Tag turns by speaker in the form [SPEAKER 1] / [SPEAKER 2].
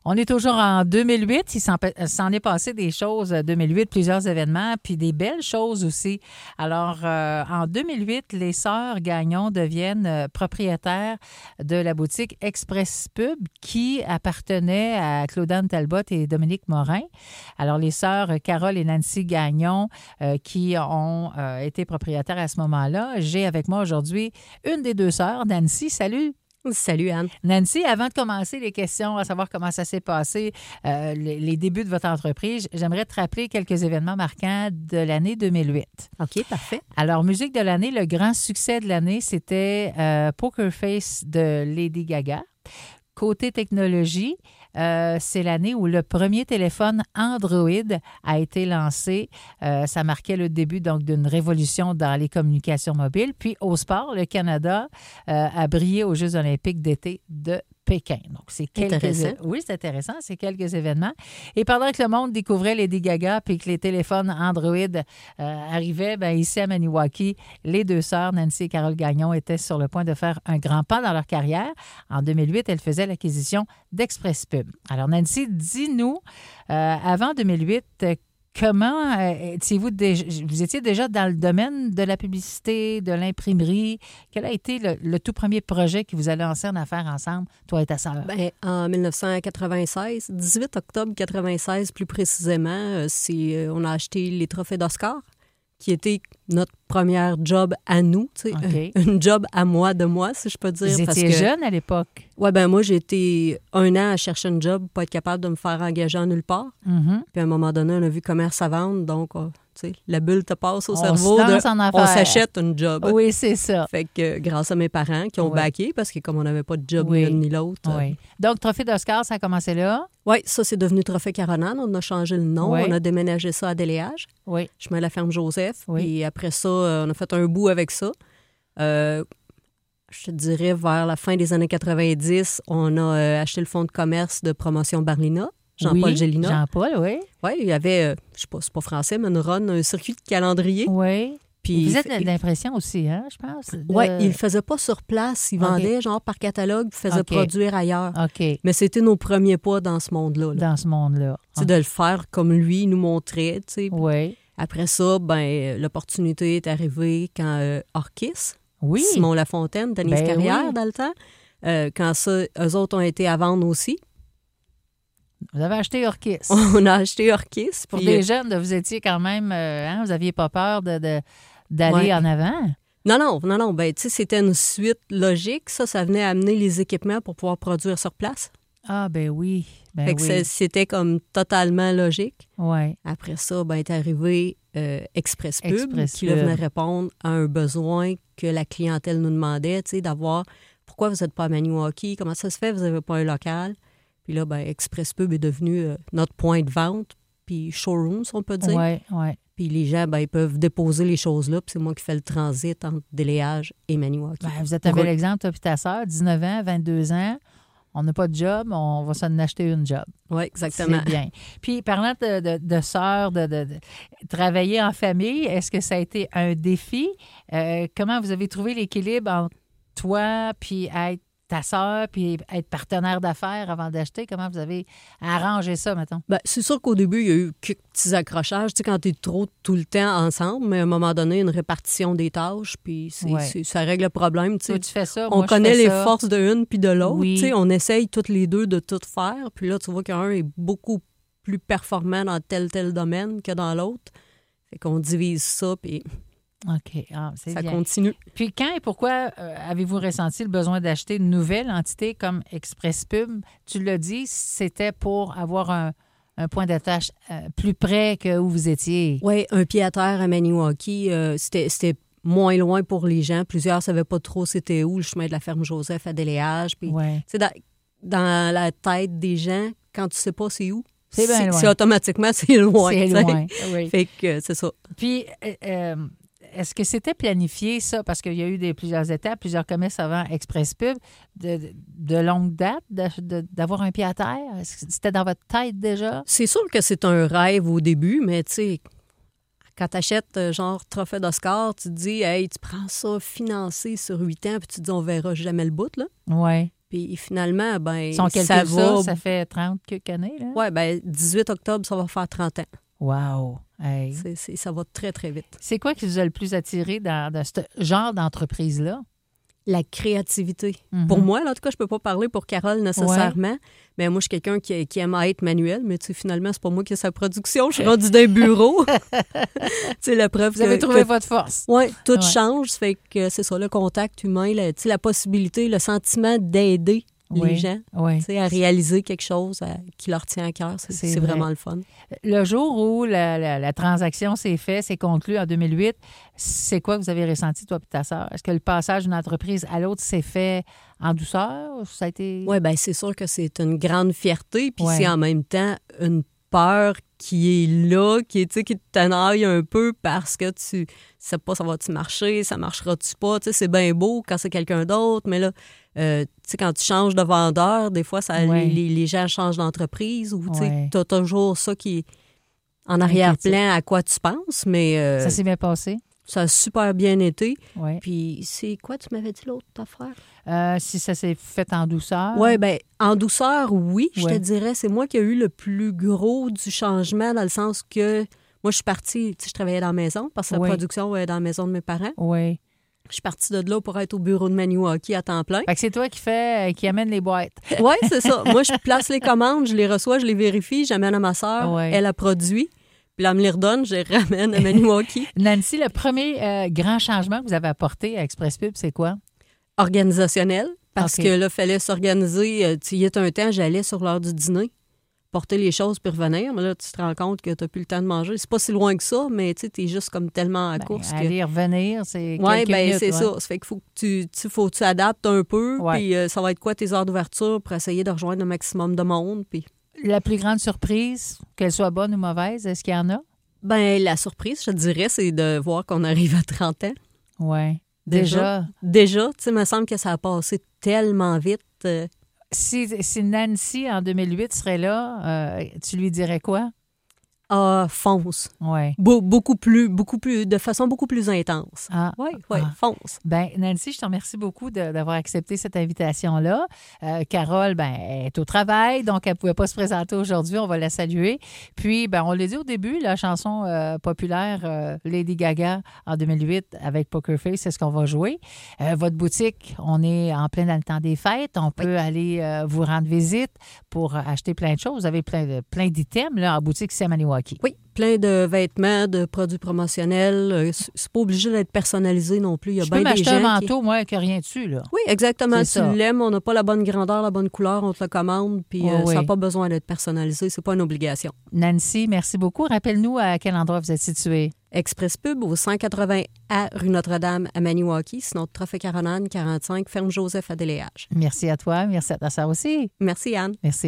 [SPEAKER 1] On est toujours en 2008. Il s'en est passé des choses 2008, plusieurs événements, puis des belles choses aussi. Alors, en 2008, les sœurs Gagnon deviennent propriétaires de la boutique Express Pub qui appartenait à Claude-Anne Talbot et Dominique Morin. Alors, les sœurs Carole et Nancy Gagnon qui ont été propriétaires à ce moment-là. J'ai avec moi aujourd'hui une des deux sœurs, Nancy. Salut!
[SPEAKER 2] Salut, Anne.
[SPEAKER 1] Nancy, avant de commencer les questions, à savoir comment ça s'est passé, les débuts de votre entreprise, j'aimerais te rappeler quelques événements marquants de l'année 2008.
[SPEAKER 2] OK, parfait.
[SPEAKER 1] Alors, musique de l'année, le grand succès de l'année, c'était Poker Face de Lady Gaga. Côté technologie, c'est l'année où le premier téléphone Android a été lancé. Ça marquait le début donc d'une révolution dans les communications mobiles. Puis au sport, le Canada a brillé aux Jeux olympiques d'été de Pékin. Donc, c'est
[SPEAKER 2] intéressant.
[SPEAKER 1] Oui, c'est intéressant. C'est quelques événements. Et pendant que le monde découvrait Lady Gaga puis que les téléphones Android arrivaient, bien, ici à Maniwaki, les deux sœurs, Nancy et Carole Gagnon, étaient sur le point de faire un grand pas dans leur carrière. En 2008, elles faisaient l'acquisition d'Express Pub. Alors, Nancy, dis-nous, avant 2008, comment vous étiez déjà dans le domaine de la publicité, de l'imprimerie? Quel a été le tout premier projet que vous allez lancer en affaires ensemble, toi et ta sœur?
[SPEAKER 2] Bien, en 1996, 18 octobre 1996 plus précisément, on a acheté les trophées d'Oscar, qui était notre première job à nous, tu sais,
[SPEAKER 1] Okay.
[SPEAKER 2] Une job à moi, de moi, si je peux dire.
[SPEAKER 1] Vous étiez jeune à l'époque?
[SPEAKER 2] Oui, ben moi, j'ai été 1 an à chercher un job, pas être capable de me faire engager en nulle part.
[SPEAKER 1] Mm-hmm.
[SPEAKER 2] Puis à un moment donné, on a vu commerce à vendre, donc tu sais, la bulle te passe au
[SPEAKER 1] On
[SPEAKER 2] cerveau.
[SPEAKER 1] se lance en affaires.
[SPEAKER 2] On s'achète une job.
[SPEAKER 1] Oui, c'est ça.
[SPEAKER 2] Fait que grâce à mes parents qui ont
[SPEAKER 1] Oui.
[SPEAKER 2] backé, parce que comme on n'avait pas de job
[SPEAKER 1] Oui.
[SPEAKER 2] ni l'une ni l'autre.
[SPEAKER 1] Oui. Donc, Trophée d'Oscar, ça a commencé là?
[SPEAKER 2] Oui, ça, c'est devenu Trophée Caroline. On a changé le nom.
[SPEAKER 1] Oui.
[SPEAKER 2] On a déménagé ça à Déléage.
[SPEAKER 1] Oui.
[SPEAKER 2] Je mets la ferme Joseph.
[SPEAKER 1] Oui.
[SPEAKER 2] Puis après ça, on a fait un bout avec ça. Je te dirais, vers la fin des années 90, on a acheté le fonds de commerce de promotion Barlina, Jean-Paul
[SPEAKER 1] Oui,
[SPEAKER 2] Gélina.
[SPEAKER 1] Jean-Paul, oui.
[SPEAKER 2] Oui, il y avait, je sais pas, c'est pas français, mais une run, un circuit de calendrier.
[SPEAKER 1] Oui.
[SPEAKER 2] Puis,
[SPEAKER 1] Vous êtes de l'impression aussi, hein, je pense?
[SPEAKER 2] Oui, il ne le faisait pas sur place. Il vendait genre par catalogue, il faisait
[SPEAKER 1] OK.
[SPEAKER 2] produire ailleurs.
[SPEAKER 1] OK,
[SPEAKER 2] Mais c'était nos premiers pas dans ce monde-là. Là.
[SPEAKER 1] dans ce monde-là.
[SPEAKER 2] Tu sais, de le faire comme lui nous montrait. Tu sais.
[SPEAKER 1] Oui.
[SPEAKER 2] Après ça, ben l'opportunité est arrivée quand Orkis,
[SPEAKER 1] Oui.
[SPEAKER 2] Simon Lafontaine, Denise
[SPEAKER 1] Ben
[SPEAKER 2] Carrière
[SPEAKER 1] oui.
[SPEAKER 2] dans le temps, quand ça, eux autres ont été à vendre aussi.
[SPEAKER 1] Vous avez acheté Orkis.
[SPEAKER 2] On a acheté Orkis.
[SPEAKER 1] Pour
[SPEAKER 2] puis,
[SPEAKER 1] des jeunes, vous étiez quand même... vous n'aviez pas peur d'aller
[SPEAKER 2] Ouais.
[SPEAKER 1] en avant?
[SPEAKER 2] Non. Ben, tu sais, c'était une suite logique. Ça venait amener les équipements pour pouvoir produire sur place.
[SPEAKER 1] Ah, ben oui. Ben
[SPEAKER 2] Fait que
[SPEAKER 1] oui.
[SPEAKER 2] c'était comme totalement logique.
[SPEAKER 1] Oui.
[SPEAKER 2] Après ça, ben, est arrivé Express Pub,
[SPEAKER 1] Express
[SPEAKER 2] qui
[SPEAKER 1] Pub.
[SPEAKER 2] là, venait répondre à un besoin que la clientèle nous demandait, tu sais, d'avoir pourquoi vous n'êtes pas à Maniwaki, comment ça se fait, vous n'avez pas un local. Puis là, ben, Express Pub est devenu notre point de vente, puis showroom, si on peut dire.
[SPEAKER 1] Oui, oui.
[SPEAKER 2] Puis les gens, ben, ils peuvent déposer les choses là, puis c'est moi qui fais le transit entre Déléage et Maniwaki.
[SPEAKER 1] Ben, vous êtes un bel exemple, toi et ta sœur, 19 ans, 22 ans. On n'a pas de job, on va s'en acheter une job.
[SPEAKER 2] Oui, exactement.
[SPEAKER 1] C'est bien. Puis, parlant de sœurs, de travailler en famille, est-ce que ça a été un défi? Comment vous avez trouvé l'équilibre entre toi, puis être ta sœur, puis être partenaire d'affaires avant d'acheter? Comment vous avez arrangé ça, mettons?
[SPEAKER 2] Ben, c'est sûr qu'au début, il y a eu quelques petits accrochages, tu sais, quand tu es trop tout le temps ensemble, mais à un moment donné, une répartition des tâches, puis ça règle le problème. Tu sais.
[SPEAKER 1] Toi, tu fais ça,
[SPEAKER 2] On
[SPEAKER 1] moi, je
[SPEAKER 2] connaît
[SPEAKER 1] fais
[SPEAKER 2] les
[SPEAKER 1] ça.
[SPEAKER 2] forces de une puis de l'autre.
[SPEAKER 1] Oui.
[SPEAKER 2] Tu sais, on essaye toutes les deux de tout faire, puis là, tu vois qu'un est beaucoup plus performant dans tel domaine que dans l'autre. Fait qu'on divise ça, puis
[SPEAKER 1] OK. Ah, c'est
[SPEAKER 2] ça
[SPEAKER 1] bien.
[SPEAKER 2] continue.
[SPEAKER 1] Puis quand et pourquoi avez-vous ressenti le besoin d'acheter une nouvelle entité comme Express Pub? Tu l'as dit, c'était pour avoir un point d'attache plus près que où vous étiez.
[SPEAKER 2] Oui, un pied à terre à Maniwaki, c'était moins loin pour les gens. Plusieurs ne savaient pas trop c'était où, le chemin de la ferme Joseph à Déléage. Puis,
[SPEAKER 1] Ouais.
[SPEAKER 2] tu sais, dans la tête des gens, quand tu sais pas c'est où,
[SPEAKER 1] C'est bien loin.
[SPEAKER 2] c'est automatiquement, c'est loin.
[SPEAKER 1] C'est
[SPEAKER 2] tu sais.
[SPEAKER 1] loin, oui.
[SPEAKER 2] Fait que c'est ça.
[SPEAKER 1] Puis, est-ce que c'était planifié, ça? Parce qu'il y a eu plusieurs étapes, plusieurs commerces avant Express Pub, de longue date, d'avoir un pied à terre? Est-ce que c'était dans votre tête déjà?
[SPEAKER 2] C'est sûr que c'est un rêve au début, mais tu sais, quand tu achètes genre Trophée d'Oscar, tu te dis, hey, tu prends ça financé sur 8 ans, puis tu te dis, on verra jamais le bout, là.
[SPEAKER 1] Oui.
[SPEAKER 2] Puis finalement, ben
[SPEAKER 1] Si on
[SPEAKER 2] ça
[SPEAKER 1] calcule
[SPEAKER 2] va...
[SPEAKER 1] ça fait 30 quelques années, là?
[SPEAKER 2] Oui, ben 18 octobre, ça va faire 30 ans.
[SPEAKER 1] Wow! Hey.
[SPEAKER 2] Ça va très, très vite.
[SPEAKER 1] C'est quoi qui vous a le plus attiré dans ce genre d'entreprise-là?
[SPEAKER 2] La créativité.
[SPEAKER 1] Mhm.
[SPEAKER 2] Pour moi, là, en tout cas, je peux pas parler pour Carole nécessairement, mais moi, je suis quelqu'un qui aime être manuel, mais tu sais, finalement, c'est pas moi qui ai sa production. Je suis rendue d'un bureau. C'est la preuve
[SPEAKER 1] Vous avez trouvé votre force.
[SPEAKER 2] Oui, tout
[SPEAKER 1] Ouais.
[SPEAKER 2] change. Ça fait que c'est ça, le contact humain, tu sais, la possibilité, le sentiment d'aider les gens
[SPEAKER 1] Oui.
[SPEAKER 2] tu sais, à réaliser quelque chose qui leur tient à cœur.
[SPEAKER 1] C'est
[SPEAKER 2] C'est
[SPEAKER 1] vrai.
[SPEAKER 2] vraiment le fun.
[SPEAKER 1] Le jour où la transaction s'est faite, s'est conclue en 2008, c'est quoi que vous avez ressenti, toi et ta sœur? Est-ce que le passage d'une entreprise à l'autre s'est fait en douceur? Ça a été...
[SPEAKER 2] Oui, bien, c'est sûr que c'est une grande fierté, puis
[SPEAKER 1] Ouais.
[SPEAKER 2] c'est en même temps une peur qui est là, qui te tenaille un peu parce que tu sais pas ça va-tu marcher, ça marchera-tu pas. Tu sais, c'est bien beau quand c'est quelqu'un d'autre, mais là, tu sais, quand tu changes de vendeur, des fois,
[SPEAKER 1] Ouais.
[SPEAKER 2] les gens changent d'entreprise ou tu
[SPEAKER 1] Ouais.
[SPEAKER 2] as toujours ça qui est en arrière-plan à quoi tu penses, mais
[SPEAKER 1] Ça s'est bien passé?
[SPEAKER 2] ça a super bien été.
[SPEAKER 1] Oui.
[SPEAKER 2] Puis c'est quoi, tu m'avais dit l'autre affaire?
[SPEAKER 1] Si ça s'est fait en douceur?
[SPEAKER 2] Oui, bien, en douceur, oui, je te
[SPEAKER 1] Ouais.
[SPEAKER 2] dirais. C'est moi qui ai eu le plus gros du changement dans le sens que moi, je suis partie, tu sais, je travaillais dans la maison parce que la
[SPEAKER 1] Oui.
[SPEAKER 2] production est dans la maison de mes parents.
[SPEAKER 1] Oui.
[SPEAKER 2] Je suis partie de là pour être au bureau de Maniwaki à temps plein.
[SPEAKER 1] Fait que c'est toi qui amène les boîtes.
[SPEAKER 2] Oui, c'est ça. Moi, je place les commandes, je les reçois, je les vérifie, j'amène à ma sœur,
[SPEAKER 1] Ouais.
[SPEAKER 2] elle a produit, puis là, elle me les redonne, je les ramène à Maniwaki.
[SPEAKER 1] Nancy, le premier grand changement que vous avez apporté à Express Pub, c'est quoi?
[SPEAKER 2] Organisationnel, parce
[SPEAKER 1] OK.
[SPEAKER 2] que là, il fallait s'organiser. Il y a un temps, j'allais sur l'heure du dîner, porter les choses puis revenir. Mais là, tu te rends compte que tu n'as plus le temps de manger. C'est pas si loin que ça, mais tu es juste comme tellement à course que...
[SPEAKER 1] Aller revenir, c'est
[SPEAKER 2] Oui,
[SPEAKER 1] quelques
[SPEAKER 2] bien,
[SPEAKER 1] minutes,
[SPEAKER 2] c'est
[SPEAKER 1] ouais.
[SPEAKER 2] ça. Ça fait qu'il faut que tu adaptes un peu,
[SPEAKER 1] Ouais.
[SPEAKER 2] puis ça va être quoi tes heures d'ouverture pour essayer de rejoindre le maximum de monde. Puis,
[SPEAKER 1] La plus grande surprise, qu'elle soit bonne ou mauvaise, est-ce qu'il y en a?
[SPEAKER 2] ben, la surprise, je te dirais, c'est de voir qu'on arrive à 30 ans.
[SPEAKER 1] Oui.
[SPEAKER 2] Déjà, tu sais, il me semble que ça a passé tellement vite.
[SPEAKER 1] Si Nancy, en 2008, serait là, tu lui dirais quoi?
[SPEAKER 2] Fonce.
[SPEAKER 1] Oui.
[SPEAKER 2] Beaucoup plus, de façon beaucoup plus intense.
[SPEAKER 1] Ah.
[SPEAKER 2] Oui,
[SPEAKER 1] Ah.
[SPEAKER 2] fonce.
[SPEAKER 1] Ben Nancy, je te remercie beaucoup d'avoir accepté cette invitation-là. Carole, ben, elle est au travail, donc elle ne pouvait pas se présenter aujourd'hui. On va la saluer. Puis, ben, on l'a dit au début, la chanson populaire Lady Gaga en 2008 avec Poker Face, c'est ce qu'on va jouer. Votre boutique, on est en plein dans le temps des fêtes. On peut aller vous rendre visite pour acheter plein de choses. Vous avez plein d'items là, en boutique ici à Maniwaki.
[SPEAKER 2] Oui, plein de vêtements, de produits promotionnels. C'est pas obligé d'être personnalisé non plus. Il y a
[SPEAKER 1] Je
[SPEAKER 2] bien
[SPEAKER 1] peux
[SPEAKER 2] des
[SPEAKER 1] m'acheter un
[SPEAKER 2] gens
[SPEAKER 1] manteau, moi, qui n'a rien dessus, là.
[SPEAKER 2] Oui, exactement.
[SPEAKER 1] C'est
[SPEAKER 2] Tu
[SPEAKER 1] ça.
[SPEAKER 2] l'aimes, on n'a pas la bonne grandeur, la bonne couleur, on te le commande, puis
[SPEAKER 1] Oui,
[SPEAKER 2] ça
[SPEAKER 1] oui.
[SPEAKER 2] n'a pas besoin d'être personnalisé. C'est pas une obligation.
[SPEAKER 1] Nancy, merci beaucoup. Rappelle-nous à quel endroit vous êtes situé.
[SPEAKER 2] Express Pub au 180 A rue Notre-Dame à Maniwaki, sinon Trophée Caroline 45, Ferme Joseph à Déléage.
[SPEAKER 1] Merci à toi. Merci à ta sœur aussi.
[SPEAKER 2] Merci, Anne.
[SPEAKER 1] Merci.